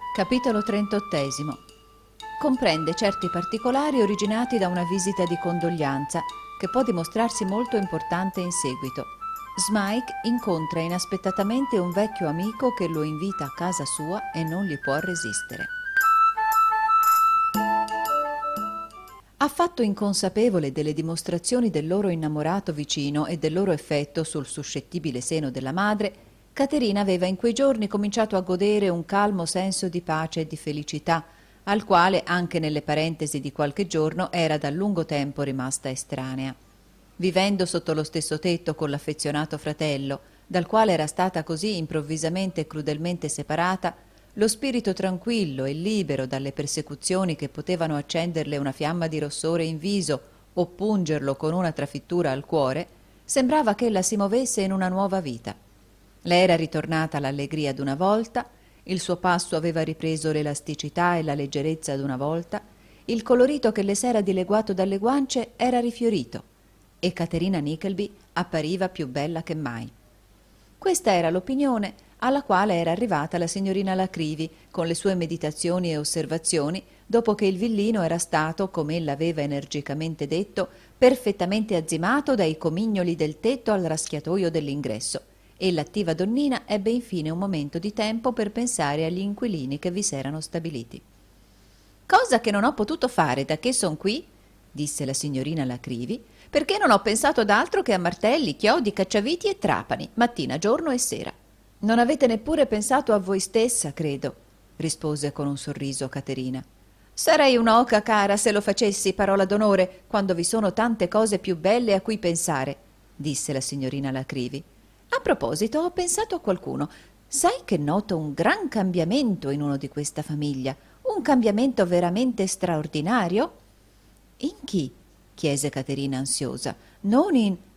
Capitolo 38. Comprende certi particolari originati da una visita di condoglianza che può dimostrarsi molto importante in seguito. Smike incontra inaspettatamente un vecchio amico che lo invita a casa sua e non gli può resistere. Affatto inconsapevole delle dimostrazioni del loro innamorato vicino e del loro effetto sul suscettibile seno della madre, Caterina aveva in quei giorni cominciato a godere un calmo senso di pace e di felicità, al quale anche nelle parentesi di qualche giorno era da lungo tempo rimasta estranea. Vivendo sotto lo stesso tetto con l'affezionato fratello, dal quale era stata così improvvisamente e crudelmente separata, lo spirito tranquillo e libero dalle persecuzioni che potevano accenderle una fiamma di rossore in viso o pungerlo con una trafittura al cuore, sembrava che ella si movesse in una nuova vita. Le era ritornata l'allegria d'una volta, il suo passo aveva ripreso l'elasticità e la leggerezza d'una volta, il colorito che le s'era dileguato dalle guance era rifiorito e Caterina Nickleby appariva più bella che mai. Questa era l'opinione alla quale era arrivata la signorina La Creevy con le sue meditazioni e osservazioni dopo che il villino era stato, come ella aveva energicamente detto, perfettamente azzimato dai comignoli del tetto al raschiatoio dell'ingresso, e l'attiva donnina ebbe infine un momento di tempo per pensare agli inquilini che vi s'erano stabiliti. «Cosa che non ho potuto fare da che son qui», disse la signorina La Creevy, «perché non ho pensato ad altro che a martelli, chiodi, cacciaviti e trapani, mattina, giorno e sera». «Non avete neppure pensato a voi stessa, credo», rispose con un sorriso Caterina. «Sarei un'oca, cara, se lo facessi, parola d'onore, quando vi sono tante cose più belle a cui pensare», disse la signorina La Creevy. «A proposito, ho pensato a qualcuno. Sai che noto un gran cambiamento in uno di questa famiglia, un cambiamento veramente straordinario?» «In chi?» chiese Caterina ansiosa. Non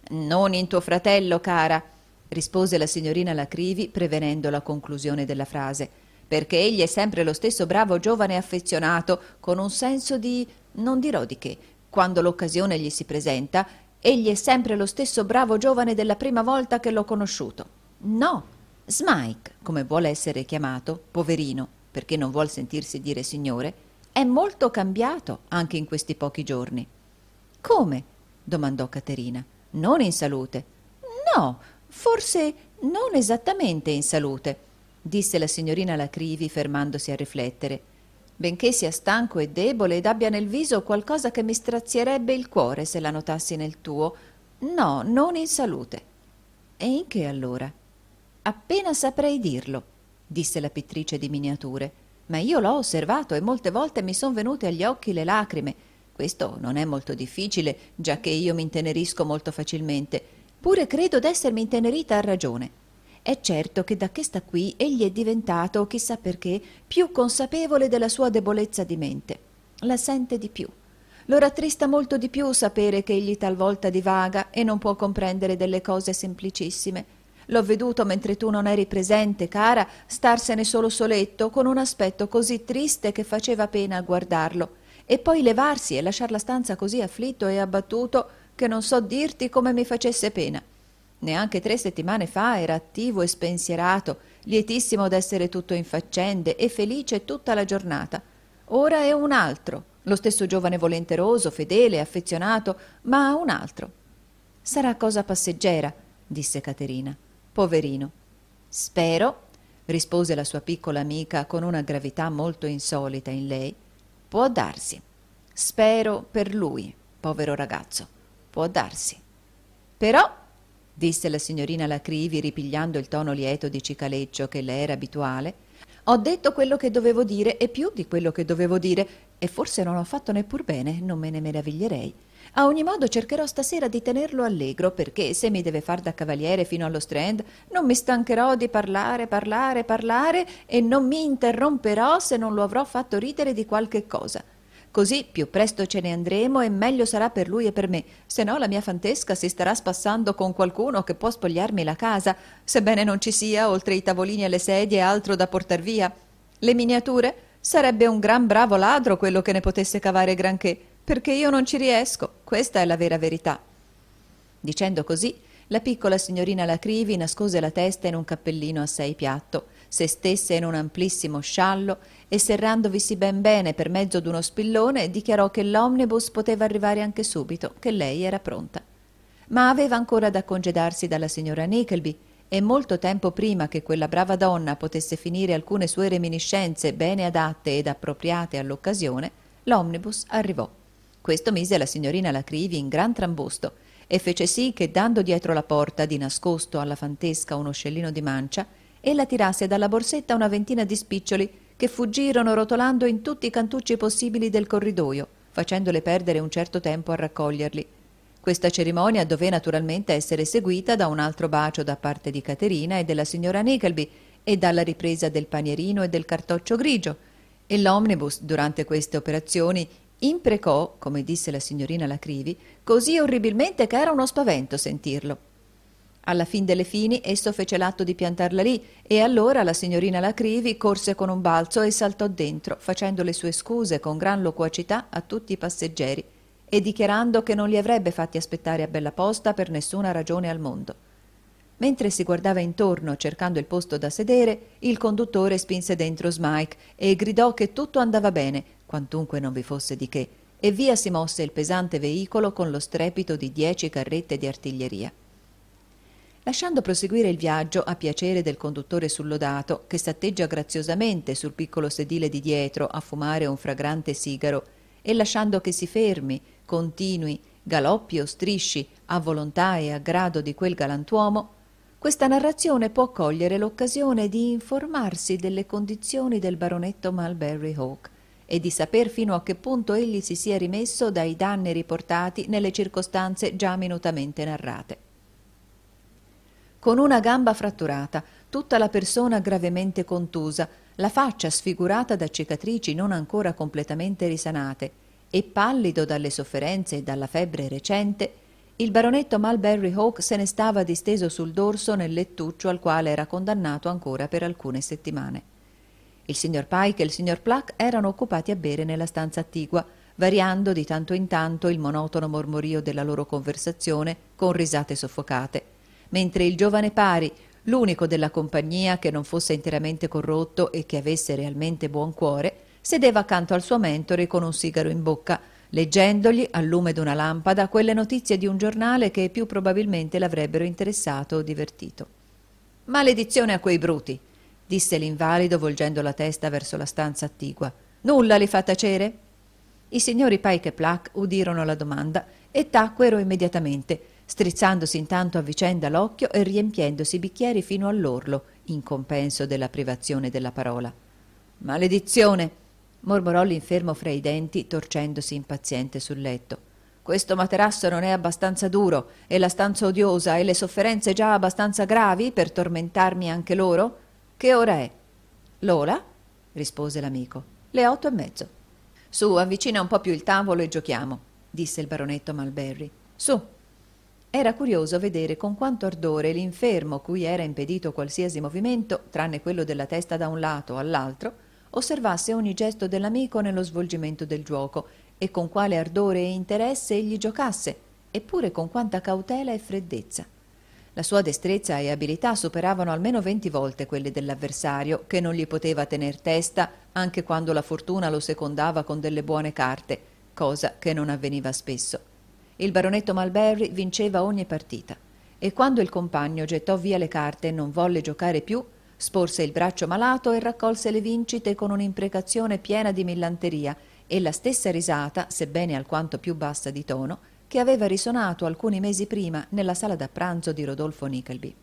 in tuo fratello, cara», rispose la signorina La Creevy prevenendo la conclusione della frase, «perché egli è sempre lo stesso bravo giovane affezionato, con un senso di... non dirò di che, quando l'occasione gli si presenta, egli è sempre lo stesso bravo giovane della prima volta che l'ho conosciuto. No, Smike, come vuole essere chiamato, poverino, perché non vuol sentirsi dire signore, è molto cambiato anche in questi pochi giorni». «Come?» domandò Caterina. «Non in salute». «No, forse non esattamente in salute», disse la signorina La Creevy fermandosi a riflettere. «Benché sia stanco e debole ed abbia nel viso qualcosa che mi strazierebbe il cuore se la notassi nel tuo. No, non in salute». «E in che allora?» «Appena saprei dirlo», disse la pittrice di miniature, «ma io l'ho osservato e molte volte mi son venute agli occhi le lacrime. Questo non è molto difficile, giacché io mi intenerisco molto facilmente, pure credo d'essermi intenerita a ragione. È certo che da che sta qui egli è diventato, chissà perché, più consapevole della sua debolezza di mente. La sente di più. Lo rattrista molto di più sapere che egli talvolta divaga e non può comprendere delle cose semplicissime. L'ho veduto mentre tu non eri presente, cara, starsene solo soletto, con un aspetto così triste che faceva pena a guardarlo, e poi levarsi e lasciar la stanza così afflitto e abbattuto che non so dirti come mi facesse pena. Neanche 3 settimane fa era attivo e spensierato, lietissimo d'essere tutto in faccende e felice tutta la giornata. Ora è un altro, lo stesso giovane volenteroso, fedele, affezionato, ma un altro». «Sarà cosa passeggera», disse Caterina. «Poverino». «Spero», rispose la sua piccola amica con una gravità molto insolita in lei, «può darsi. Spero per lui, povero ragazzo. Può darsi. Però», disse la signorina La Creevy ripigliando il tono lieto di cicaleccio che le era abituale, «ho detto quello che dovevo dire e più di quello che dovevo dire, e forse non ho fatto neppur bene, non me ne meraviglierei. A ogni modo cercherò stasera di tenerlo allegro, perché se mi deve far da cavaliere fino allo Strand non mi stancherò di parlare e non mi interromperò se non lo avrò fatto ridere di qualche cosa. Così più presto ce ne andremo e meglio sarà per lui e per me, se no la mia fantesca si starà spassando con qualcuno che può spogliarmi la casa, sebbene non ci sia, oltre i tavolini e le sedie, altro da portar via. Le miniature? Sarebbe un gran bravo ladro quello che ne potesse cavare granché, perché io non ci riesco, questa è la vera verità». Dicendo così, la piccola signorina La Creevy nascose la testa in un cappellino assai piatto, se stesse in un amplissimo sciallo e serrandovisi ben bene per mezzo d'uno spillone, dichiarò che l'omnibus poteva arrivare anche subito, che lei era pronta. Ma aveva ancora da congedarsi dalla signora Nickleby, e molto tempo prima che quella brava donna potesse finire alcune sue reminiscenze bene adatte ed appropriate all'occasione, l'omnibus arrivò. Questo mise la signorina La Creevy in gran trambusto e fece sì che, dando dietro la porta di nascosto alla fantesca uno scellino di mancia, ella tirasse dalla borsetta una ventina di spiccioli che fuggirono rotolando in tutti i cantucci possibili del corridoio, facendole perdere un certo tempo a raccoglierli. Questa cerimonia dové naturalmente essere seguita da un altro bacio da parte di Caterina e della signora Nickleby e dalla ripresa del panierino e del cartoccio grigio, e l'omnibus, durante queste operazioni, imprecò, come disse la signorina La Creevy, così orribilmente che era uno spavento sentirlo. Alla fin delle fini esso fece l'atto di piantarla lì, e allora la signorina La Creevy corse con un balzo e saltò dentro, facendo le sue scuse con gran loquacità a tutti i passeggeri e dichiarando che non li avrebbe fatti aspettare a bella posta per nessuna ragione al mondo. Mentre si guardava intorno cercando il posto da sedere, il conduttore spinse dentro Smike e gridò che tutto andava bene, quantunque non vi fosse di che, e via si mosse il pesante veicolo con lo strepito di 10 carrette di artiglieria. Lasciando proseguire il viaggio a piacere del conduttore sullodato, che s'atteggia graziosamente sul piccolo sedile di dietro a fumare un fragrante sigaro, e lasciando che si fermi, continui, galoppi o strisci a volontà e a grado di quel galantuomo, questa narrazione può cogliere l'occasione di informarsi delle condizioni del baronetto Mulberry Hawk e di saper fino a che punto egli si sia rimesso dai danni riportati nelle circostanze già minutamente narrate. Con una gamba fratturata, tutta la persona gravemente contusa, la faccia sfigurata da cicatrici non ancora completamente risanate e pallido dalle sofferenze e dalla febbre recente, il baronetto Mulberry Hawk se ne stava disteso sul dorso nel lettuccio al quale era condannato ancora per alcune settimane. Il signor Pike e il signor Pluck erano occupati a bere nella stanza attigua, variando di tanto in tanto il monotono mormorio della loro conversazione con risate soffocate, mentre il giovane pari, l'unico della compagnia che non fosse interamente corrotto e che avesse realmente buon cuore, sedeva accanto al suo mentore con un sigaro in bocca, leggendogli, al lume d'una lampada, quelle notizie di un giornale che più probabilmente l'avrebbero interessato o divertito. «Maledizione a quei bruti!» disse l'invalido volgendo la testa verso la stanza attigua. «Nulla li fa tacere?» I signori Pike e Pluck udirono la domanda e tacquero immediatamente, strizzandosi intanto a vicenda l'occhio e riempiendosi i bicchieri fino all'orlo, in compenso della privazione della parola. «Maledizione!» mormorò l'infermo fra i denti, torcendosi impaziente sul letto. «Questo materasso non è abbastanza duro, e la stanza odiosa, e le sofferenze già abbastanza gravi per tormentarmi anche loro? Che ora è?» «L'ora?» rispose l'amico. «Le 8:30. Su, avvicina un po' più il tavolo e giochiamo», disse il baronetto Mulberry. «Su». Era curioso vedere con quanto ardore l'infermo, cui era impedito qualsiasi movimento, tranne quello della testa da un lato o all'altro, osservasse ogni gesto dell'amico nello svolgimento del giuoco e con quale ardore e interesse egli giocasse, eppure con quanta cautela e freddezza. La sua destrezza e abilità superavano almeno 20 volte quelle dell'avversario, che non gli poteva tener testa anche quando la fortuna lo secondava con delle buone carte, cosa che non avveniva spesso. Il baronetto Mulberry vinceva ogni partita, e quando il compagno gettò via le carte e non volle giocare più, sporse il braccio malato e raccolse le vincite con un'imprecazione piena di millanteria e la stessa risata, sebbene alquanto più bassa di tono, che aveva risonato alcuni mesi prima nella sala da pranzo di Rodolfo Nickleby.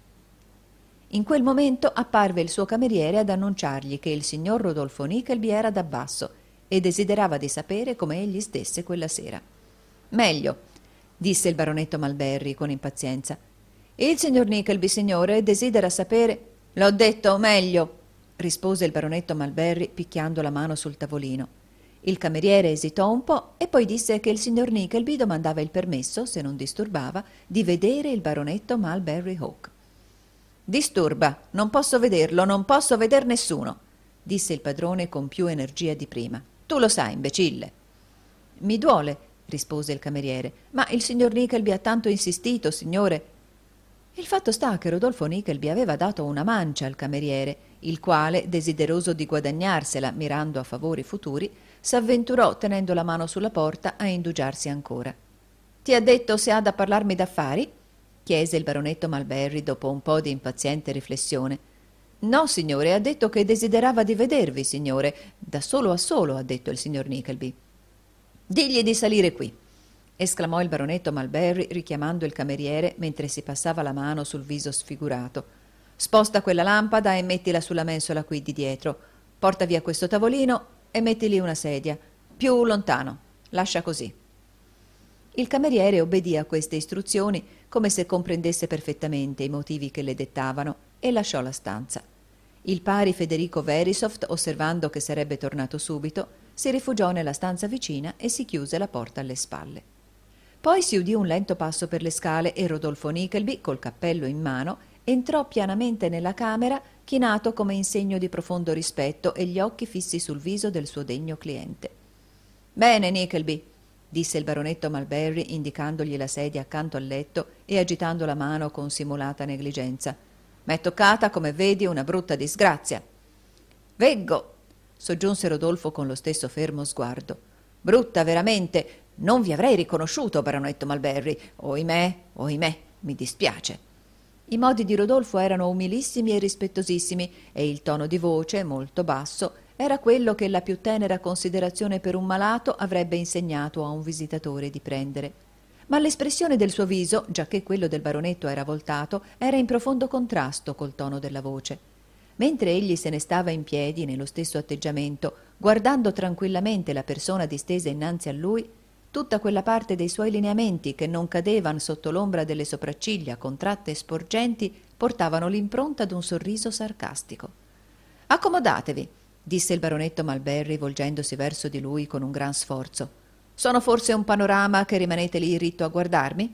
In quel momento apparve il suo cameriere ad annunciargli che il signor Rodolfo Nickleby era da basso e desiderava di sapere come egli stesse quella sera. «Meglio», disse il baronetto Mulberry con impazienza. «Il signor Nickleby, signore, desidera sapere...» «L'ho detto, meglio», rispose il baronetto Mulberry picchiando la mano sul tavolino. Il cameriere esitò un po' e poi disse che il signor Nickleby domandava il permesso, se non disturbava, di vedere il baronetto Mulberry Hawk. «Disturba, non posso vederlo, non posso veder nessuno», disse il padrone con più energia di prima. «Tu lo sai, imbecille». «Mi duole», rispose il cameriere, «ma il signor Nickleby ha tanto insistito, signore». Il fatto sta che Rodolfo Nickleby aveva dato una mancia al cameriere, il quale, desideroso di guadagnarsela mirando a favori futuri, s'avventurò, tenendo la mano sulla porta, a indugiarsi ancora. «Ti ha detto se ha da parlarmi d'affari?» chiese il baronetto Malberry dopo un po' di impaziente riflessione. «No, signore, ha detto che desiderava di vedervi, signore, da solo a solo», ha detto il signor Nickleby. «Digli di salire qui», esclamò il baronetto Malberry richiamando il cameriere mentre si passava la mano sul viso sfigurato. «Sposta quella lampada e mettila sulla mensola qui di dietro. Porta via questo tavolino e metti lì una sedia. Più lontano. Lascia così». Il cameriere obbedì a queste istruzioni come se comprendesse perfettamente i motivi che le dettavano e lasciò la stanza. Il pari Federico Verisopht, osservando che sarebbe tornato subito, si rifugiò nella stanza vicina e si chiuse la porta alle spalle. Poi si udì un lento passo per le scale e Rodolfo Nickleby, col cappello in mano, entrò pianamente nella camera, chinato come in segno di profondo rispetto e gli occhi fissi sul viso del suo degno cliente. «Bene, Nickleby», disse il baronetto Malberry, indicandogli la sedia accanto al letto e agitando la mano con simulata negligenza. «M'è toccata, come vedi, una brutta disgrazia». «Veggo», soggiunse Rodolfo con lo stesso fermo sguardo. «Brutta, veramente. Non vi avrei riconosciuto, baronetto Malberry. Oimè, oimè, mi dispiace». I modi di Rodolfo erano umilissimi e rispettosissimi e il tono di voce, molto basso, era quello che la più tenera considerazione per un malato avrebbe insegnato a un visitatore di prendere. Ma l'espressione del suo viso, giacché quello del baronetto era voltato, era in profondo contrasto col tono della voce. Mentre egli se ne stava in piedi, nello stesso atteggiamento, guardando tranquillamente la persona distesa innanzi a lui, tutta quella parte dei suoi lineamenti che non cadevan sotto l'ombra delle sopracciglia contratte e sporgenti portavano l'impronta d'un sorriso sarcastico. «Accomodatevi», disse il baronetto Malberry volgendosi verso di lui con un gran sforzo. «Sono forse un panorama che rimanete lì ritto a guardarmi?»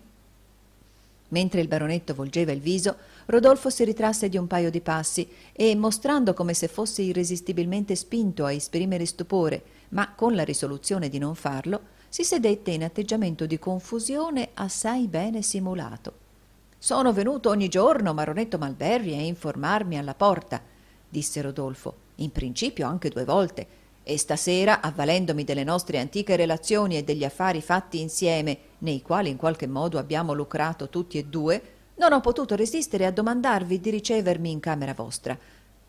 Mentre il baronetto volgeva il viso, Rodolfo si ritrasse di un paio di passi e, mostrando come se fosse irresistibilmente spinto a esprimere stupore, ma con la risoluzione di non farlo, si sedette in atteggiamento di confusione assai bene simulato. «Sono venuto ogni giorno, baronetto Malberry, a informarmi alla porta», disse Rodolfo, «in principio anche 2 volte, e stasera, avvalendomi delle nostre antiche relazioni e degli affari fatti insieme, nei quali in qualche modo abbiamo lucrato tutti e 2, non ho potuto resistere a domandarvi di ricevermi in camera vostra.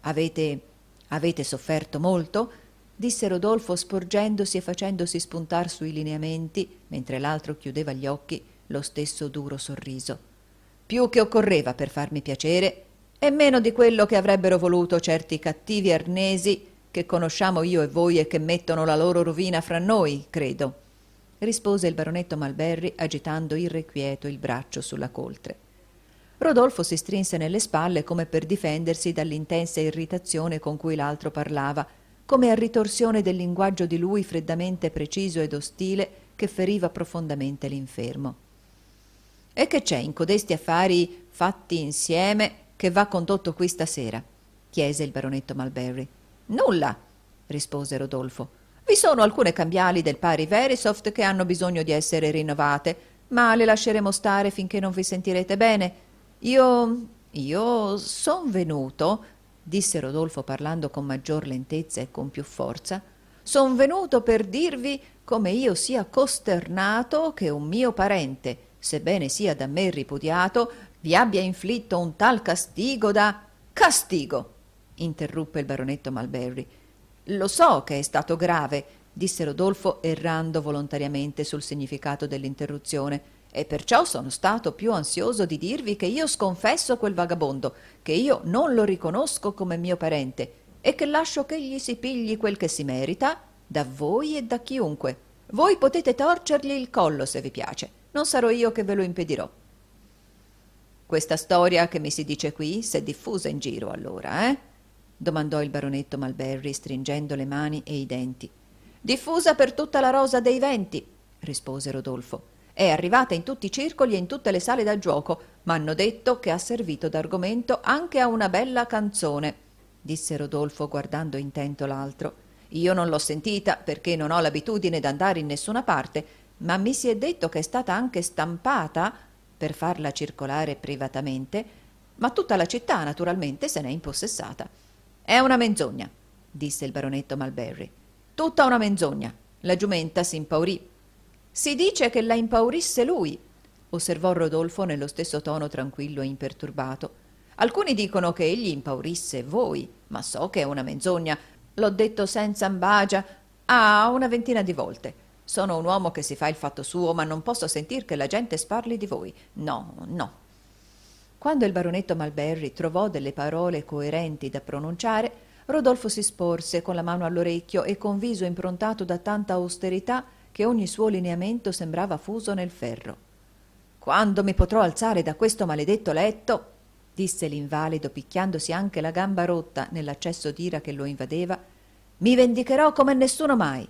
Avete sofferto molto?» disse Rodolfo sporgendosi e facendosi spuntar sui lineamenti, mentre l'altro chiudeva gli occhi, lo stesso duro sorriso. «Più che occorreva per farmi piacere, e meno di quello che avrebbero voluto certi cattivi arnesi che conosciamo io e voi e che mettono la loro rovina fra noi, credo», rispose il baronetto Malberry agitando irrequieto il braccio sulla coltre. Rodolfo si strinse nelle spalle come per difendersi dall'intensa irritazione con cui l'altro parlava, come a ritorsione del linguaggio di lui freddamente preciso ed ostile che feriva profondamente l'infermo. «E che c'è in codesti affari fatti insieme che va condotto qui stasera?» chiese il baronetto Malberry. «Nulla», rispose Rodolfo. «Vi sono alcune cambiali del pari Verisopht che hanno bisogno di essere rinnovate, ma le lasceremo stare finché non vi sentirete bene. Io son venuto», disse Rodolfo parlando con maggior lentezza e con più forza, «son venuto per dirvi come io sia costernato che un mio parente, sebbene sia da me ripudiato, vi abbia inflitto un tal castigo da...» «Castigo!» interruppe il baronetto Malberry. «Lo so che è stato grave», disse Rodolfo, errando volontariamente sul significato dell'interruzione, «e perciò sono stato più ansioso di dirvi che io sconfesso quel vagabondo, che io non lo riconosco come mio parente e che lascio che egli si pigli quel che si merita da voi e da chiunque. Voi potete torcergli il collo se vi piace, non sarò io che ve lo impedirò». «Questa storia che mi si dice qui s'è diffusa in giro allora, eh?» domandò il baronetto Malberry stringendo le mani e i denti. «Diffusa per tutta la rosa dei venti», rispose Rodolfo. «È arrivata in tutti i circoli e in tutte le sale da giuoco. M'hanno detto che ha servito d'argomento anche a una bella canzone», disse Rodolfo guardando intento l'altro. «Io non l'ho sentita perché non ho l'abitudine d'andare in nessuna parte, ma mi si è detto che è stata anche stampata per farla circolare privatamente, ma tutta la città naturalmente se n'è impossessata. È una menzogna, disse il baronetto Malberry. Tutta una menzogna. La giumenta si impaurì. Si dice che la impaurisse lui, osservò Rodolfo nello stesso tono tranquillo e imperturbato. Alcuni dicono che egli impaurisse voi, ma so che è una menzogna. L'ho detto senza ambagia una ventina di volte. Sono un uomo che si fa il fatto suo, ma non posso sentir che la gente sparli di voi. No, no. Quando il baronetto Malberry trovò delle parole coerenti da pronunciare, Rodolfo si sporse con la mano all'orecchio e con viso improntato da tanta austerità che ogni suo lineamento sembrava fuso nel ferro. «Quando mi potrò alzare da questo maledetto letto», disse l'invalido picchiandosi anche la gamba rotta nell'accesso d'ira che lo invadeva, «mi vendicherò come nessuno mai.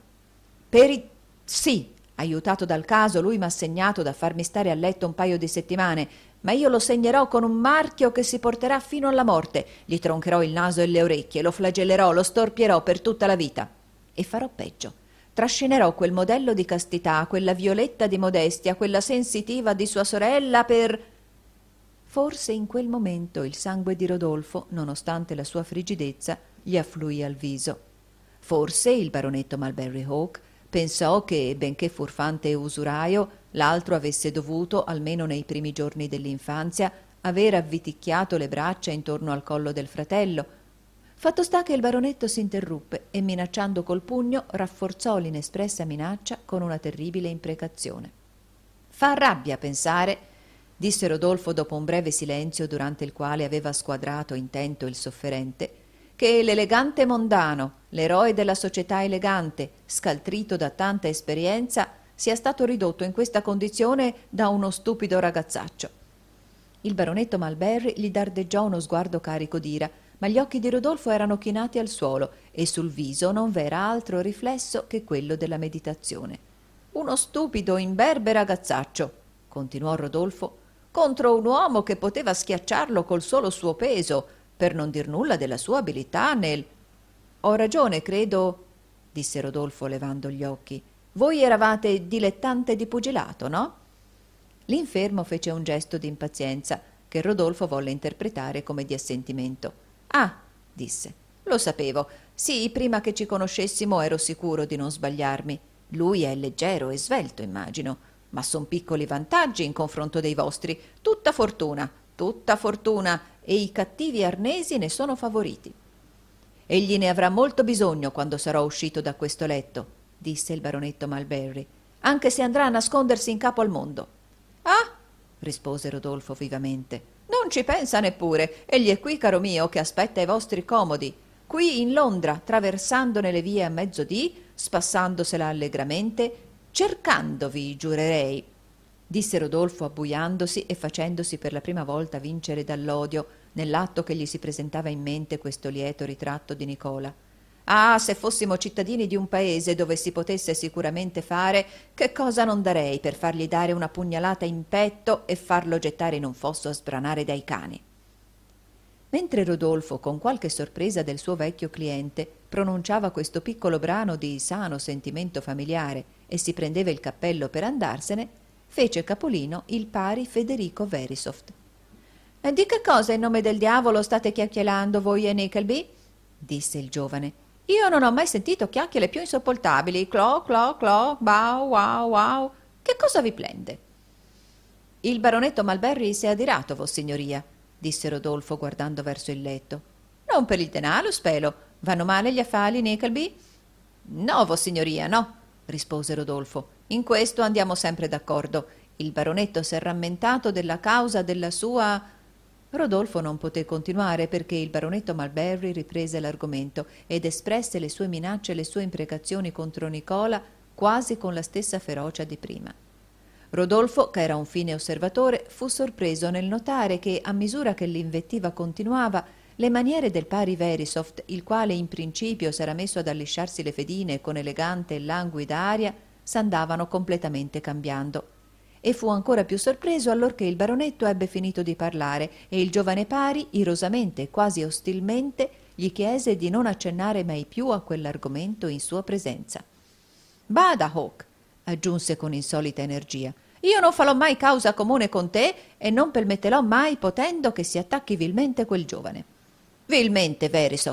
Sì, aiutato dal caso, lui m'ha segnato da farmi stare a letto un paio di settimane, ma io lo segnerò con un marchio che si porterà fino alla morte. Gli troncherò il naso e le orecchie, lo flagellerò, lo storpierò per tutta la vita. E farò peggio. Trascinerò quel modello di castità, quella Violetta di modestia, quella sensitiva di sua sorella per...» Forse in quel momento il sangue di Rodolfo, nonostante la sua frigidezza, gli affluì al viso. Forse il baronetto Malberry Hawk pensò che, benché furfante e usuraio, l'altro avesse dovuto, almeno nei primi giorni dell'infanzia, aver avviticchiato le braccia intorno al collo del fratello. Fatto sta che il baronetto s'interruppe e, minacciando col pugno, rafforzò l'inespressa minaccia con una terribile imprecazione. «Fa rabbia pensare», disse Rodolfo dopo un breve silenzio durante il quale aveva squadrato intento il sofferente, «che l'elegante mondano, l'eroe della società elegante, scaltrito da tanta esperienza, sia stato ridotto in questa condizione da uno stupido ragazzaccio». Il baronetto Malberry gli dardeggiò uno sguardo carico d'ira, ma gli occhi di Rodolfo erano chinati al suolo e sul viso non v'era altro riflesso che quello della meditazione. «Uno stupido, imberbe ragazzaccio», continuò Rodolfo, «contro un uomo che poteva schiacciarlo col solo suo peso, per non dir nulla della sua abilità nel...» «Ho ragione, credo», disse Rodolfo levando gli occhi. «Voi eravate dilettante di pugilato, no?» L'infermo fece un gesto di impazienza che Rodolfo volle interpretare come di assentimento. «Ah», disse, «lo sapevo. Sì, prima che ci conoscessimo ero sicuro di non sbagliarmi. Lui è leggero e svelto, immagino, ma son piccoli vantaggi in confronto dei vostri. Tutta fortuna, e i cattivi arnesi ne sono favoriti». «Egli ne avrà molto bisogno quando sarò uscito da questo letto», disse il baronetto Malberry, «anche se andrà a nascondersi in capo al mondo». «Ah», rispose Rodolfo vivamente, «non ci pensa neppure. Egli è qui, caro mio, che aspetta i vostri comodi. Qui in Londra, traversandone le vie a mezzodì, spassandosela allegramente, cercandovi, giurerei», disse Rodolfo abbuiandosi e facendosi per la prima volta vincere dall'odio nell'atto che gli si presentava in mente questo lieto ritratto di Nicola. «Ah, se fossimo cittadini di un paese dove si potesse sicuramente fare, che cosa non darei per fargli dare una pugnalata in petto e farlo gettare in un fosso a sbranare dai cani». Mentre Rodolfo, con qualche sorpresa del suo vecchio cliente, pronunciava questo piccolo brano di sano sentimento familiare e si prendeva il cappello per andarsene, fece capolino il pari Federico Verisopht. «Di che cosa in nome del diavolo state chiacchierando voi e Nickleby?» disse il giovane. «Io non ho mai sentito chiacchiere più insopportabili. Clo, clo, clo, bau, wow, wow. Che cosa vi plende?» «Il baronetto Malberry si è adirato, vossignoria», disse Rodolfo guardando verso il letto. «Non per il denaro, spero. Vanno male gli affari, Nickleby?» «No, vossignoria, no», rispose Rodolfo. «In questo andiamo sempre d'accordo. Il baronetto s'è rammentato della causa della sua...» Rodolfo non poté continuare perché il baronetto Malberry riprese l'argomento ed espresse le sue minacce e le sue imprecazioni contro Nicola quasi con la stessa ferocia di prima. Rodolfo, che era un fine osservatore, fu sorpreso nel notare che, a misura che l'invettiva continuava, le maniere del pari Verisopht, il quale in principio s'era messo ad allisciarsi le fedine con elegante e languida aria, s'andavano completamente cambiando. E fu ancora più sorpreso allorché il baronetto ebbe finito di parlare e il giovane pari, irosamente e quasi ostilmente, gli chiese di non accennare mai più a quell'argomento in sua presenza. «Bada, Hawk», aggiunse con insolita energia, «io non farò mai causa comune con te e non permetterò mai, potendo, che si attacchi vilmente quel giovane». «Vilmente, Verisopht»,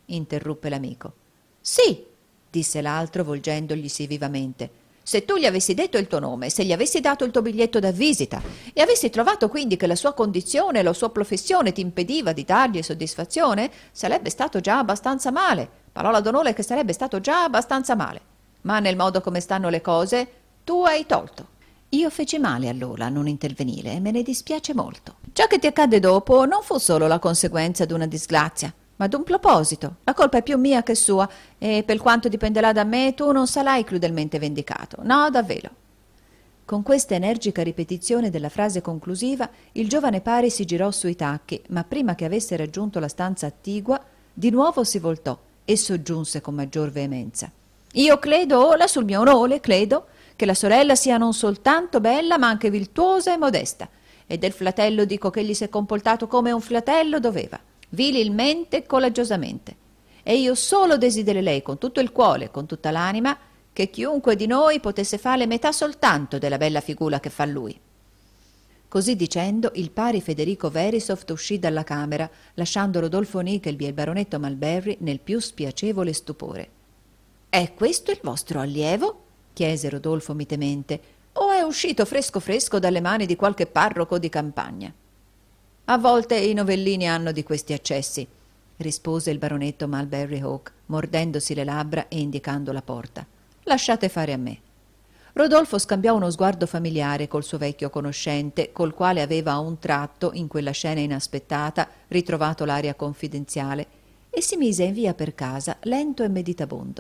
interruppe l'amico. Sì, disse l'altro volgendoglisi vivamente. Se tu gli avessi detto il tuo nome, se gli avessi dato il tuo biglietto da visita e avessi trovato quindi che la sua condizione e la sua professione ti impediva di dargli soddisfazione, sarebbe stato già abbastanza male. Parola d'onore che sarebbe stato già abbastanza male. Ma nel modo come stanno le cose, tu hai tolto. Io feci male allora a non intervenire e me ne dispiace molto. Ciò che ti accadde dopo non fu solo la conseguenza d'una disgrazia, ma d'un proposito. La colpa è più mia che sua e per quanto dipenderà da me tu non sarai crudelmente vendicato. No, davvero. Con questa energica ripetizione della frase conclusiva il giovane pari si girò sui tacchi, ma prima che avesse raggiunto la stanza attigua di nuovo si voltò e soggiunse con maggior veemenza. Io credo, ora sul mio onore, credo che la sorella sia non soltanto bella ma anche virtuosa e modesta, e del fratello dico che egli si è comportato come un fratello doveva, virilmente e coraggiosamente, e io solo desidererei con tutto il cuore, con tutta l'anima, che chiunque di noi potesse fare metà soltanto della bella figura che fa lui. Così dicendo, il pari Federico Verisopht uscì dalla camera, lasciando Rodolfo Nickleby e il baronetto Malberry nel più spiacevole stupore. «È questo il vostro allievo?» chiese Rodolfo mitemente, «o è uscito fresco fresco dalle mani di qualche parroco di campagna?» «A volte i novellini hanno di questi accessi», rispose il baronetto Malberry Hawk, mordendosi le labbra e indicando la porta. «Lasciate fare a me». Rodolfo scambiò uno sguardo familiare col suo vecchio conoscente, col quale aveva a un tratto, in quella scena inaspettata, ritrovato l'aria confidenziale, e si mise in via per casa, lento e meditabondo.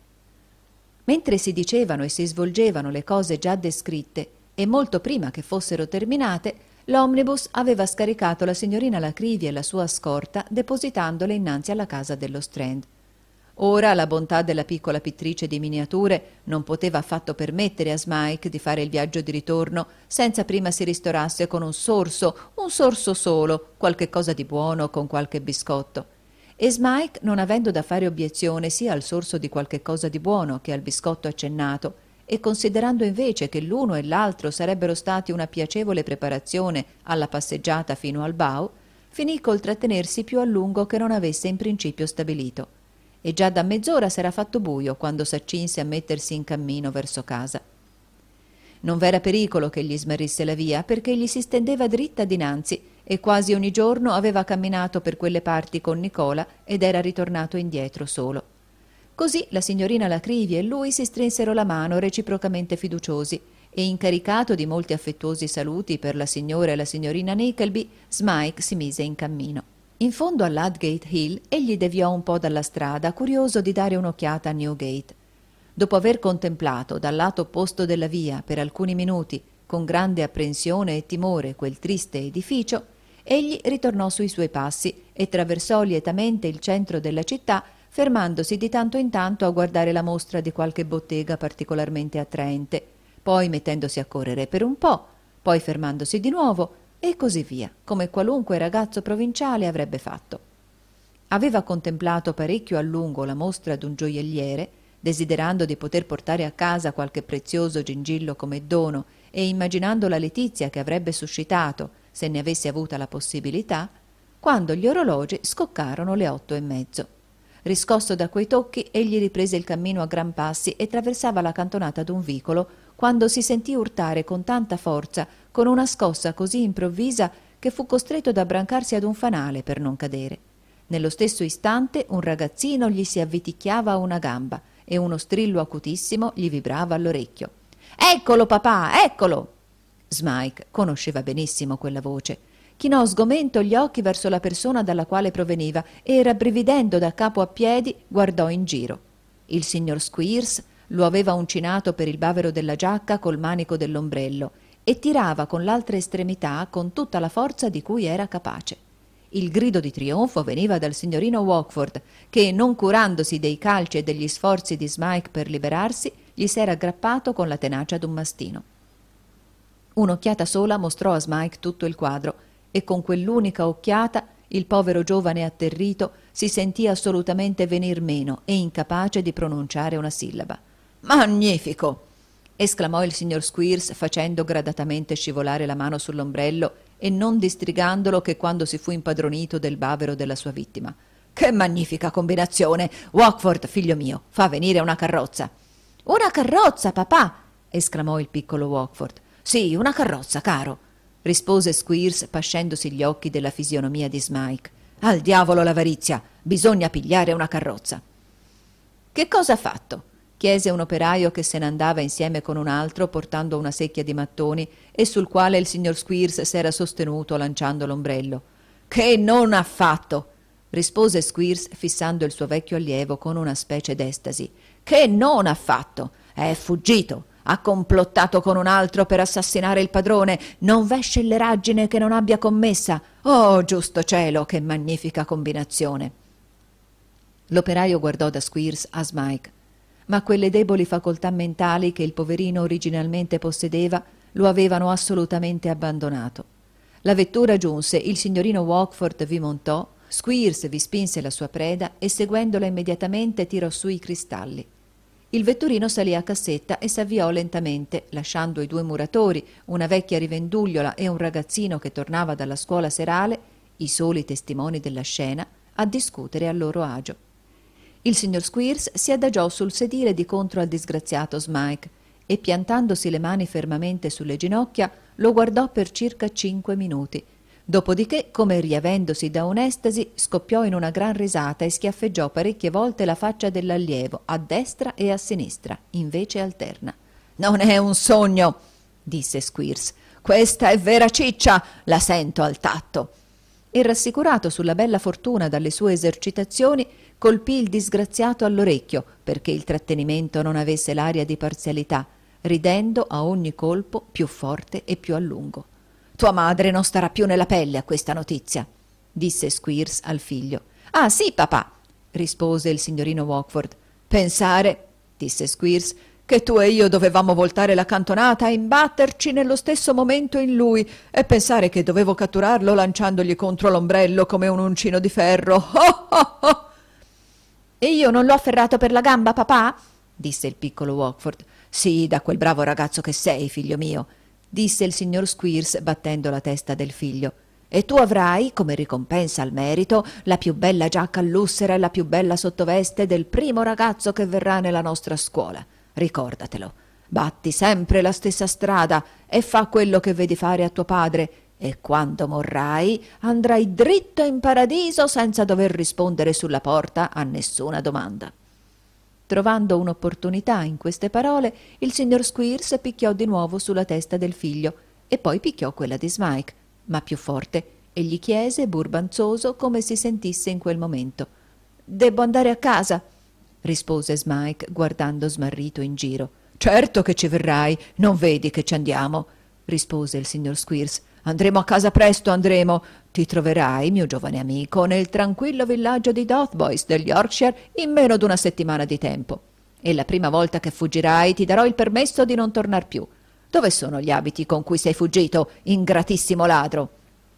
Mentre si dicevano e si svolgevano le cose già descritte, e molto prima che fossero terminate, l'omnibus aveva scaricato la signorina Lacrivi e la sua scorta, depositandole innanzi alla casa dello Strand. Ora la bontà della piccola pittrice di miniature non poteva affatto permettere a Smike di fare il viaggio di ritorno senza prima si ristorasse con un sorso solo, qualche cosa di buono con qualche biscotto. E Smike, non avendo da fare obiezione sia al sorso di qualche cosa di buono che al biscotto accennato, e considerando invece che l'uno e l'altro sarebbero stati una piacevole preparazione alla passeggiata fino al Bow, finì col trattenersi più a lungo che non avesse in principio stabilito. E già da mezz'ora s'era fatto buio quando s'accinse a mettersi in cammino verso casa. Non v'era pericolo che gli smarrisse la via, perché gli si stendeva dritta dinanzi e quasi ogni giorno aveva camminato per quelle parti con Nicola ed era ritornato indietro solo. Così la signorina Lacrivi e lui si strinsero la mano reciprocamente fiduciosi e, incaricato di molti affettuosi saluti per la signora e la signorina Nickleby, Smike si mise in cammino. In fondo all'Hadgate Hill egli deviò un po' dalla strada, curioso di dare un'occhiata a Newgate. Dopo aver contemplato dal lato opposto della via per alcuni minuti con grande apprensione e timore quel triste edificio, egli ritornò sui suoi passi e traversò lietamente il centro della città, fermandosi di tanto in tanto a guardare la mostra di qualche bottega particolarmente attraente, poi mettendosi a correre per un po', poi fermandosi di nuovo e così via, come qualunque ragazzo provinciale avrebbe fatto. Aveva contemplato parecchio a lungo la mostra d'un gioielliere, desiderando di poter portare a casa qualche prezioso gingillo come dono e immaginando la letizia che avrebbe suscitato se ne avesse avuta la possibilità, quando gli orologi scoccarono le 8:30. Riscosso da quei tocchi, egli riprese il cammino a gran passi e traversava la cantonata d'un vicolo, quando si sentì urtare con tanta forza, con una scossa così improvvisa che fu costretto ad abbrancarsi ad un fanale per non cadere. Nello stesso istante un ragazzino gli si avviticchiava a una gamba e uno strillo acutissimo gli vibrava all'orecchio. «Eccolo, papà, eccolo!» Smike conosceva benissimo quella voce. Chinò sgomento gli occhi verso la persona dalla quale proveniva e, rabbrividendo da capo a piedi, guardò in giro. Il signor Squeers lo aveva uncinato per il bavero della giacca col manico dell'ombrello e tirava con l'altra estremità con tutta la forza di cui era capace. Il grido di trionfo veniva dal signorino Walkford, che, non curandosi dei calci e degli sforzi di Smike per liberarsi, gli s'era aggrappato con la tenacia d'un mastino. Un'occhiata sola mostrò a Smike tutto il quadro, e con quell'unica occhiata il povero giovane atterrito si sentì assolutamente venir meno e incapace di pronunciare una sillaba. «Magnifico!» esclamò il signor Squeers, facendo gradatamente scivolare la mano sull'ombrello e non distrigandolo che quando si fu impadronito del bavero della sua vittima. Che magnifica combinazione! Walkford, figlio mio, fa venire una carrozza. Una carrozza, papà! Esclamò il piccolo Walkford. Sì, una carrozza, caro, rispose Squeers, pascendosi gli occhi della fisionomia di Smike. Al diavolo l'avarizia, bisogna pigliare una carrozza. Che cosa ha fatto? Chiese un operaio che se ne andava insieme con un altro portando una secchia di mattoni e sul quale il signor Squeers s'era sostenuto lanciando l'ombrello. Che non ha fatto? Rispose Squeers fissando il suo vecchio allievo con una specie d'estasi. Che non ha fatto? È fuggito, ha complottato con un altro per assassinare il padrone, non v'è scelleraggine che non abbia commessa. Oh, giusto cielo, che magnifica combinazione! L'operaio guardò da Squeers a Smike, ma quelle deboli facoltà mentali che il poverino originalmente possedeva lo avevano assolutamente abbandonato. La vettura giunse, il signorino Walkford vi montò, Squeers vi spinse la sua preda e seguendola immediatamente tirò su i cristalli. Il vetturino salì a cassetta e s'avviò lentamente, lasciando i due muratori, una vecchia rivendugliola e un ragazzino che tornava dalla scuola serale, i soli testimoni della scena, a discutere a loro agio. Il signor Squeers si adagiò sul sedile di contro al disgraziato Smike e, piantandosi le mani fermamente sulle ginocchia, lo guardò per circa 5 minuti. Dopodiché, come riavendosi da un'estasi, scoppiò in una gran risata e schiaffeggiò parecchie volte la faccia dell'allievo, a destra e a sinistra, invece alterna. «Non è un sogno!» disse Squeers. «Questa è vera ciccia! La sento al tatto!» E rassicurato sulla bella fortuna dalle sue esercitazioni, colpì il disgraziato all'orecchio perché il trattenimento non avesse l'aria di parzialità, ridendo a ogni colpo più forte e più a lungo. «Tua madre non starà più nella pelle a questa notizia», disse Squeers al figlio. «Ah, sì, papà», rispose il signorino Walkford. «Pensare», disse Squeers, «che tu e io dovevamo voltare la cantonata e imbatterci nello stesso momento in lui, e pensare che dovevo catturarlo lanciandogli contro l'ombrello come un uncino di ferro. Oh, oh, oh!» «E io non l'ho afferrato per la gamba, papà?» disse il piccolo Walkford. «Sì, da quel bravo ragazzo che sei, figlio mio», disse il signor Squeers battendo la testa del figlio. «E tu avrai, come ricompensa al merito, la più bella giacca all'ussera e la più bella sottoveste del primo ragazzo che verrà nella nostra scuola. Ricordatelo. Batti sempre la stessa strada e fa quello che vedi fare a tuo padre, e quando morrai andrai dritto in paradiso senza dover rispondere sulla porta a nessuna domanda». Trovando un'opportunità in queste parole, il signor Squeers picchiò di nuovo sulla testa del figlio e poi picchiò quella di Smike, ma più forte, e gli chiese, burbanzoso, come si sentisse in quel momento. «Debbo andare a casa», rispose Smike, guardando smarrito in giro. «Certo che ci verrai, non vedi che ci andiamo», rispose il signor Squeers. «Andremo a casa presto, andremo. Ti troverai, mio giovane amico, nel tranquillo villaggio di Dotheboys del Yorkshire in meno d'una settimana di tempo. E la prima volta che fuggirai ti darò il permesso di non tornar più. Dove sono gli abiti con cui sei fuggito, ingratissimo ladro?»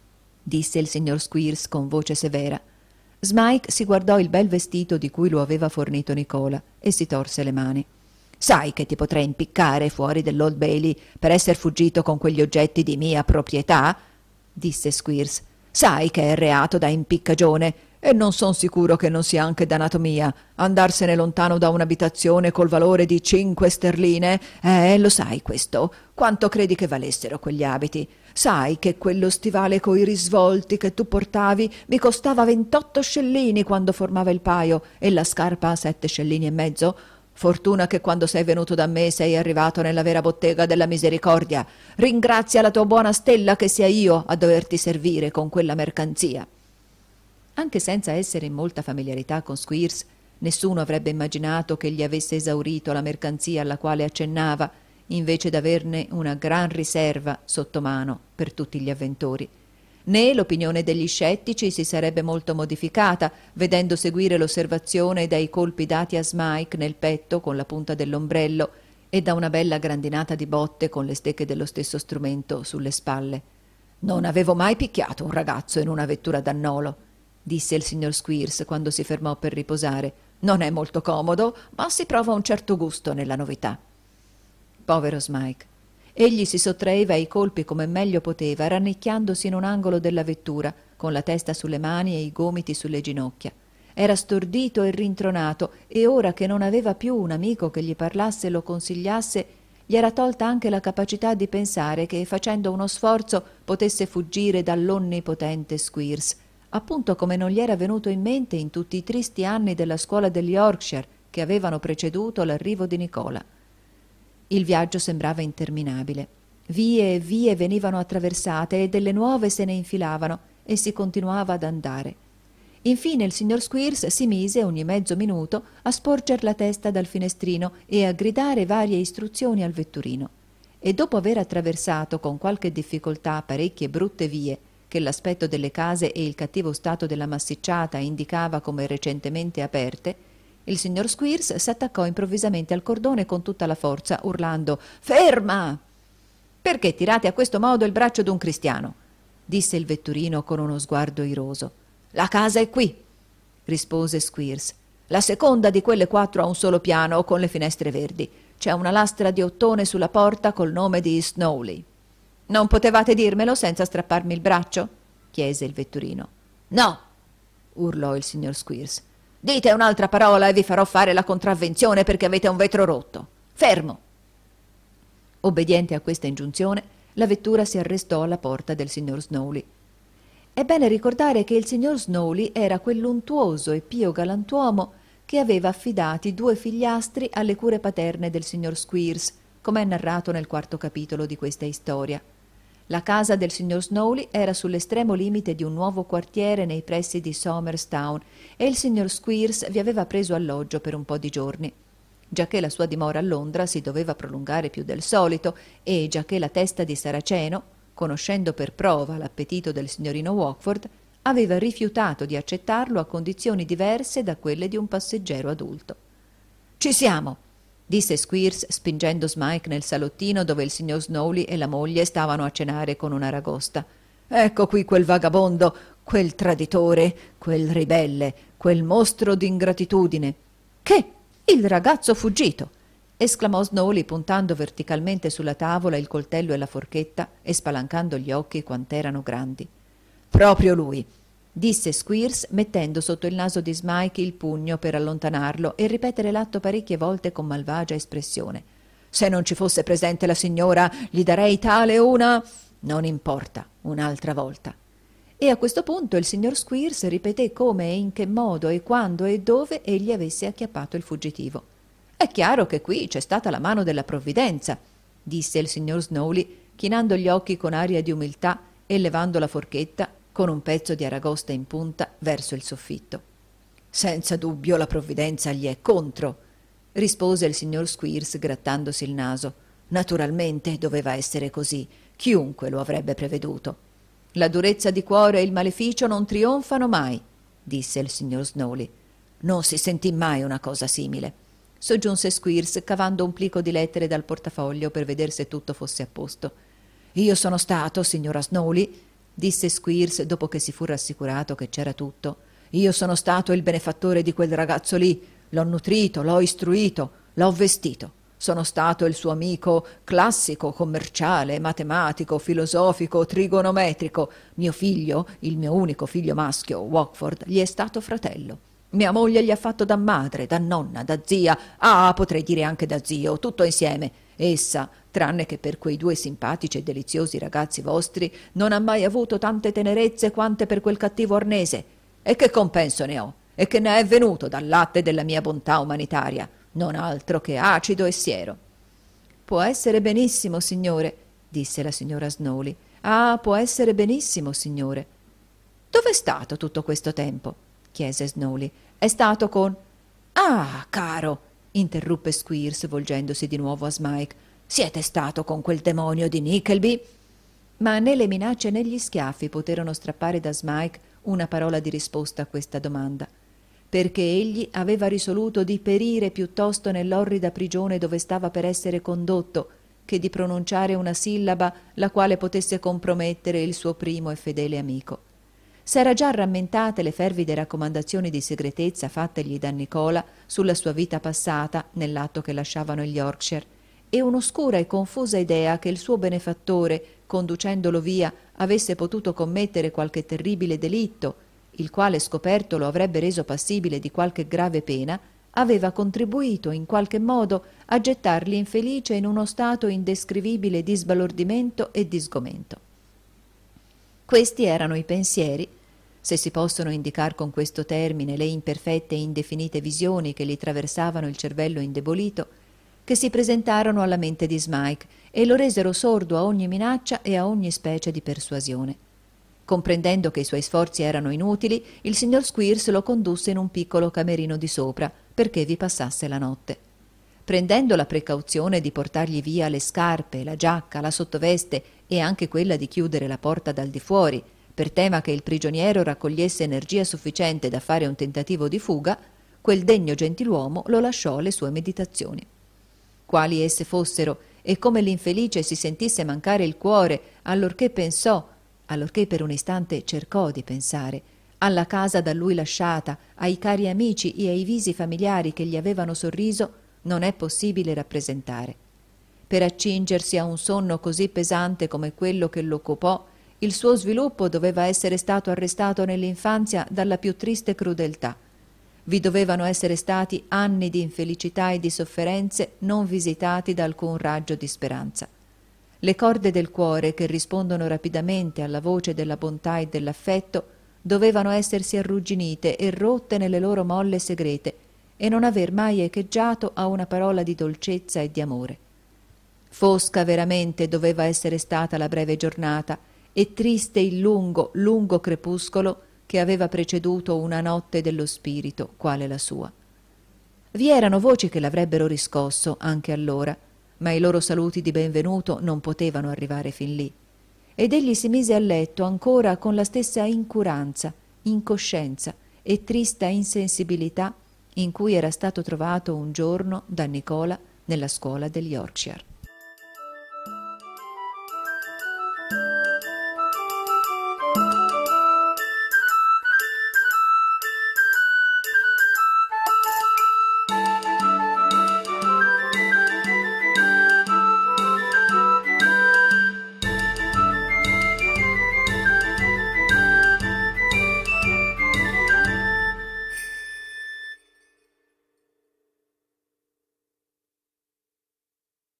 disse il signor Squeers con voce severa. Smike si guardò il bel vestito di cui lo aveva fornito Nicola e si torse le mani. «Sai che ti potrei impiccare fuori dell'Old Bailey per esser fuggito con quegli oggetti di mia proprietà?» disse Squeers. «Sai che è reato da impiccagione e non son sicuro che non sia anche d'anatomia andarsene lontano da un'abitazione col valore di 5 sterline. Lo sai questo? Quanto credi che valessero quegli abiti? Sai che quello stivale coi risvolti che tu portavi mi costava 28 scellini quando formava il paio e la scarpa a 7 scellini e mezzo? Fortuna che quando sei venuto da me sei arrivato nella vera bottega della misericordia. Ringrazia la tua buona stella che sia io a doverti servire con quella mercanzia». Anche senza essere in molta familiarità con Squeers, nessuno avrebbe immaginato che gli avesse esaurito la mercanzia alla quale accennava, invece d'averne una gran riserva sotto mano per tutti gli avventori. Né l'opinione degli scettici si sarebbe molto modificata, vedendo seguire l'osservazione dai colpi dati a Smike nel petto con la punta dell'ombrello e da una bella grandinata di botte con le stecche dello stesso strumento sulle spalle. «Non avevo mai picchiato un ragazzo in una vettura d'annolo», disse il signor Squeers quando si fermò per riposare. «Non è molto comodo, ma si prova un certo gusto nella novità». Povero Smike. Egli si sottraeva ai colpi come meglio poteva, rannicchiandosi in un angolo della vettura, con la testa sulle mani e i gomiti sulle ginocchia. Era stordito e rintronato, e ora che non aveva più un amico che gli parlasse e lo consigliasse, gli era tolta anche la capacità di pensare che, facendo uno sforzo, potesse fuggire dall'onnipotente Squeers, appunto come non gli era venuto in mente in tutti i tristi anni della scuola del Yorkshire che avevano preceduto l'arrivo di Nicola. Il viaggio sembrava interminabile. Vie e vie venivano attraversate e delle nuove se ne infilavano, e si continuava ad andare. Infine il signor Squeers si mise ogni mezzo minuto a sporger la testa dal finestrino e a gridare varie istruzioni al vetturino. E dopo aver attraversato con qualche difficoltà parecchie brutte vie che l'aspetto delle case e il cattivo stato della massicciata indicava come recentemente aperte, il signor Squeers s'attaccò improvvisamente al cordone con tutta la forza, urlando «Ferma! Perché tirate a questo modo il braccio d'un cristiano?» disse il vetturino con uno sguardo iroso. «La casa è qui», rispose Squeers. «La seconda di quelle 4 ha un solo piano con le finestre verdi. C'è una lastra di ottone sulla porta col nome di Snowley». «Non potevate dirmelo senza strapparmi il braccio?» chiese il vetturino. «No», urlò il signor Squeers. «Dite un'altra parola e vi farò fare la contravvenzione perché avete un vetro rotto. Fermo!» Obbediente a questa ingiunzione, la vettura si arrestò alla porta del signor Snowley. È bene ricordare che il signor Snowley era quell'untuoso e pio galantuomo che aveva affidati 2 figliastri alle cure paterne del signor Squeers, come è narrato nel 4° capitolo di questa storia. La casa del signor Snowley era sull'estremo limite di un nuovo quartiere nei pressi di Somers Town e il signor Squeers vi aveva preso alloggio per un po' di giorni. Giacché la sua dimora a Londra si doveva prolungare più del solito e giacché la testa di Saraceno, conoscendo per prova l'appetito del signorino Walkford, aveva rifiutato di accettarlo a condizioni diverse da quelle di un passeggero adulto. «Ci siamo!» disse Squeers spingendo Smike nel salottino dove il signor Snowley e la moglie stavano a cenare con una ragosta. «Ecco qui quel vagabondo, quel traditore, quel ribelle, quel mostro d'ingratitudine!» «Che? Il ragazzo fuggito!» esclamò Snowley puntando verticalmente sulla tavola il coltello e la forchetta e spalancando gli occhi quant'erano grandi. «Proprio lui!» disse Squeers mettendo sotto il naso di Smike il pugno per allontanarlo e ripetere l'atto parecchie volte con malvagia espressione. «Se non ci fosse presente la signora, gli darei tale una... non importa, un'altra volta». E a questo punto il signor Squeers ripeté come e in che modo e quando e dove egli avesse acchiappato il fuggitivo. «È chiaro che qui c'è stata la mano della provvidenza», disse il signor Snowley, chinando gli occhi con aria di umiltà e levando la forchetta, con un pezzo di aragosta in punta, verso il soffitto. «Senza dubbio la provvidenza gli è contro», rispose il signor Squeers grattandosi il naso. «Naturalmente doveva essere così, chiunque lo avrebbe preveduto. La durezza di cuore e il maleficio non trionfano mai», disse il signor Snowley. «Non si sentì mai una cosa simile», soggiunse Squeers cavando un plico di lettere dal portafoglio per vedere se tutto fosse a posto. «Io sono stato, signora Snowley», disse Squeers dopo che si fu rassicurato che c'era tutto. «Io sono stato il benefattore di quel ragazzo lì. L'ho nutrito, l'ho istruito, l'ho vestito. Sono stato il suo amico classico, commerciale, matematico, filosofico, trigonometrico. Mio figlio, il mio unico figlio maschio, Walkford, gli è stato fratello. Mia moglie gli ha fatto da madre, da nonna, da zia, potrei dire anche da zio, tutto insieme. Essa, tranne che per quei 2 simpatici e deliziosi ragazzi vostri, non ha mai avuto tante tenerezze quante per quel cattivo arnese. E che compenso ne ho? E che ne è venuto dal latte della mia bontà umanitaria? Non altro che acido e siero». «Può essere benissimo, signore», disse la signora Snowley. «Ah, può essere benissimo, signore». «Dov'è stato tutto questo tempo?» chiese Snowley. «È stato con...» «Ah, caro», interruppe Squeers volgendosi di nuovo a Smike, «siete stato con quel demonio di Nickleby?» Ma né le minacce né gli schiaffi poterono strappare da Smike una parola di risposta a questa domanda, perché egli aveva risoluto di perire piuttosto nell'orrida prigione dove stava per essere condotto che di pronunciare una sillaba la quale potesse compromettere il suo primo e fedele amico. S'era già rammentate le fervide raccomandazioni di segretezza fattegli da Nicola sulla sua vita passata nell'atto che lasciavano il Yorkshire, e un'oscura e confusa idea che il suo benefattore, conducendolo via, avesse potuto commettere qualche terribile delitto, il quale scoperto lo avrebbe reso passibile di qualche grave pena, aveva contribuito in qualche modo a gettarli infelice in uno stato indescrivibile di sbalordimento e di sgomento. Questi erano i pensieri, se si possono indicar con questo termine le imperfette e indefinite visioni che gli traversavano il cervello indebolito, che si presentarono alla mente di Smike e lo resero sordo a ogni minaccia e a ogni specie di persuasione. Comprendendo che i suoi sforzi erano inutili, il signor Squeers lo condusse in un piccolo camerino di sopra perché vi passasse la notte. Prendendo la precauzione di portargli via le scarpe, la giacca, la sottoveste e anche quella di chiudere la porta dal di fuori, per tema che il prigioniero raccogliesse energia sufficiente da fare un tentativo di fuga, quel degno gentiluomo lo lasciò alle sue meditazioni. Quali esse fossero e come l'infelice si sentisse mancare il cuore allorché pensò, allorché per un istante cercò di pensare, alla casa da lui lasciata, ai cari amici e ai visi familiari che gli avevano sorriso, non è possibile rappresentare. Per accingersi a un sonno così pesante come quello che lo occupò, il suo sviluppo doveva essere stato arrestato nell'infanzia dalla più triste crudeltà. Vi dovevano essere stati anni di infelicità e di sofferenze non visitati da alcun raggio di speranza. Le corde del cuore, che rispondono rapidamente alla voce della bontà e dell'affetto, dovevano essersi arrugginite e rotte nelle loro molle segrete e non aver mai echeggiato a una parola di dolcezza e di amore. Fosca veramente doveva essere stata la breve giornata e triste il lungo, lungo crepuscolo che aveva preceduto una notte dello spirito quale la sua. Vi erano voci che l'avrebbero riscosso anche allora, ma i loro saluti di benvenuto non potevano arrivare fin lì. Ed egli si mise a letto ancora con la stessa incuranza, incoscienza e trista insensibilità in cui era stato trovato un giorno da Nicola nella scuola del Yorkshire.